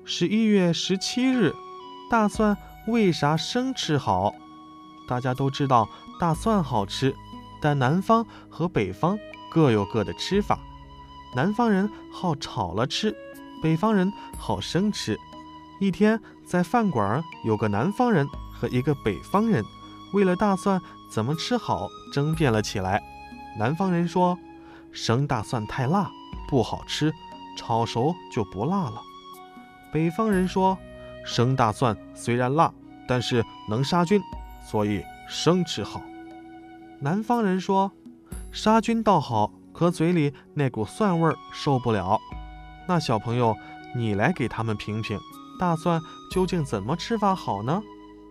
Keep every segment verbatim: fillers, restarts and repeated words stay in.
十一月十七日，大蒜为啥生吃好？大家都知道大蒜好吃，但南方和北方各有各的吃法。南方人好炒了吃，北方人好生吃。一天在饭馆，有个南方人和一个北方人为了大蒜怎么吃好争辩了起来。南方人说，生大蒜太辣，不好吃，炒熟就不辣了。北方人说，生大蒜虽然辣，但是能杀菌，所以生吃好。南方人说，杀菌倒好，可嘴里那股蒜味受不了。那小朋友，你来给他们评评，大蒜究竟怎么吃法好呢？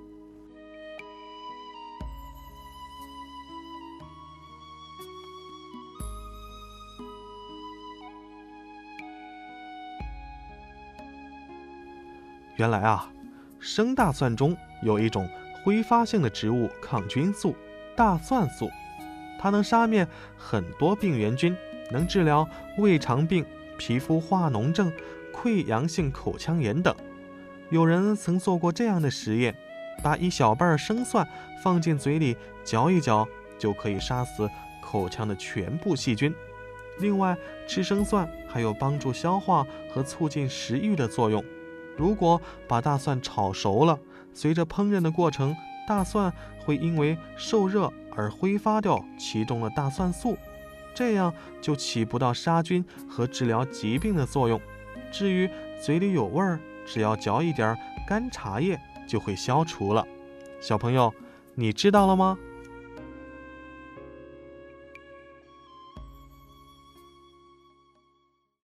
原来啊，生大蒜中有一种挥发性的植物抗菌素，大蒜素，它能杀灭很多病原菌，能治疗胃肠病、皮肤化脓症、溃疡性口腔炎等。有人曾做过这样的实验，把一小瓣生蒜放进嘴里嚼一嚼，就可以杀死口腔的全部细菌。另外，吃生蒜还有帮助消化和促进食欲的作用。如果把大蒜炒熟了，随着烹饪的过程，大蒜会因为受热而挥发掉其中的大蒜素，这样就起不到杀菌和治疗疾病的作用。至于嘴里有味儿，只要嚼一点干茶叶就会消除了。小朋友，你知道了吗？